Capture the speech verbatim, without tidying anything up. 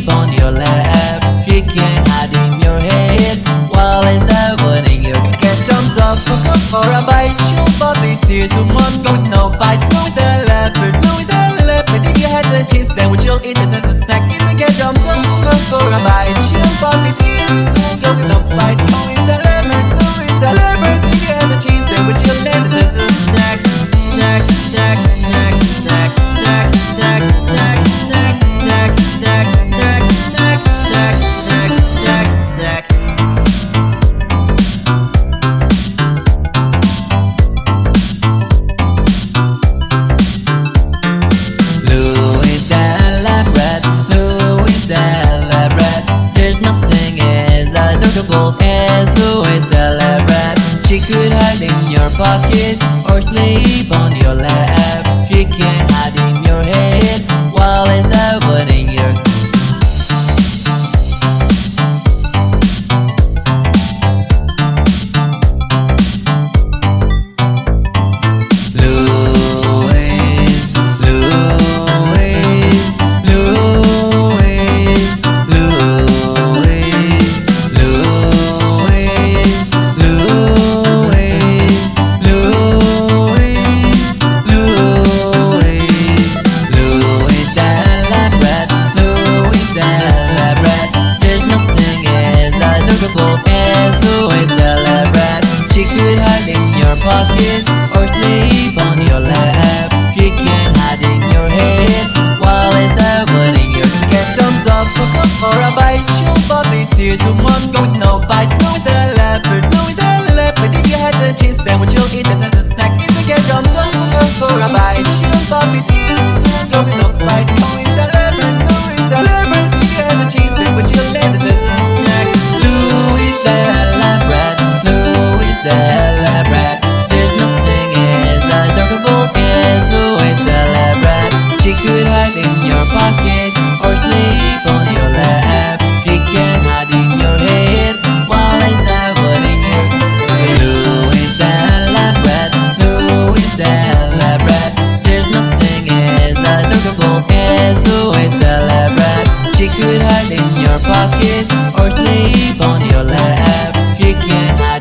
sleep on your lap. She can hide in your head while it's happening. You can catch arms up for good for a bite. She'll pop its ears to one go with no fight. Louis the leopard, Louis the leopard. If you had the cheese sandwich, you'll eat it as a snack. You can catch arms up for good for a bite. She'll pop its ears to one go with no fight. Louis the leopard, Louis the leopard. If you had the cheese sandwich, you'll eat it as a snack. Snack, snack, snack, snack, snack, snack, snack, snack, snack, snack, snack, snack, snack, snack, snack, snack. Louis the Labrat, Louis the Labrat. There's nothing as adorable as Louis the Labrat. She could hide in your pocket or sleep on your lap. She can hide in your head while it's happening. Your Louis, Louis, Louis, Louis, Louis, Louis, Louis, Louis, Louis the Labrat, Louis the Labrat. There's nothing as adorable as Louis the Labrat. She could hide in your pocket or sleep on your lap. She can hide in your head while it's happening. You can catch arms up for good for a bite. She'll pop its ears to one go with no fight. Louis the leopard, Louis the leopard. If you had the cheese sandwich, you'll eat this as a snack. You can catch arms up for good for a bite. She'll pop its ears to one go with no fight. Louis the leopard, Louis the leopard. If you had the cheese sandwich, you'll eat this as a snack. Louis the Labrat, Louis the Labrat. There's nothing as adorable as Louis the Labrat. She could hide in your pocket or sleep on your lap. She can hide in your head while it's happening. Louis the Labrat, Louis the Labrat. There's nothing as adorable as Louis the Labrat. She could hide in your pocket or sleep on your lap. She can hide